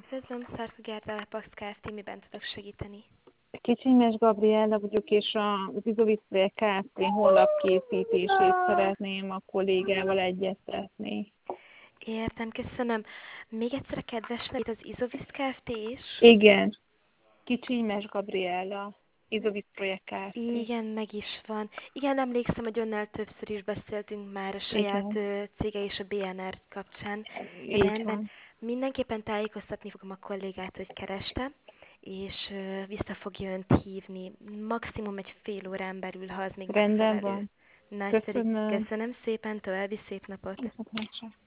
Üdvözlöm, Szarka Gerda, Pax Kft. Miben tudok segíteni? Kicsinyes Gabriella vagyok, és az Izovisztré Kft. Honlapkészítését szeretném a kollégával egyeztetni. Értem, köszönöm. Még egyszer a kedves nevét az Izovisz Kft. És? Igen, Kicsinyes Gabriella, Izovisztré Kft. Igen, meg is van. Igen, emlékszem, hogy önnel többször is beszéltünk már a saját Igen, cége és a BNR kapcsán. így Rendben. van. Mindenképpen tájékoztatni fogom a kollégát, hogy kerestem, és vissza fogja önt hívni. Maximum egy fél órán belül, ha az még Rendben megfelelő. van. Nagyszerű. Köszönöm. Köszönöm szépen, további szép napot! Viszontlátásra.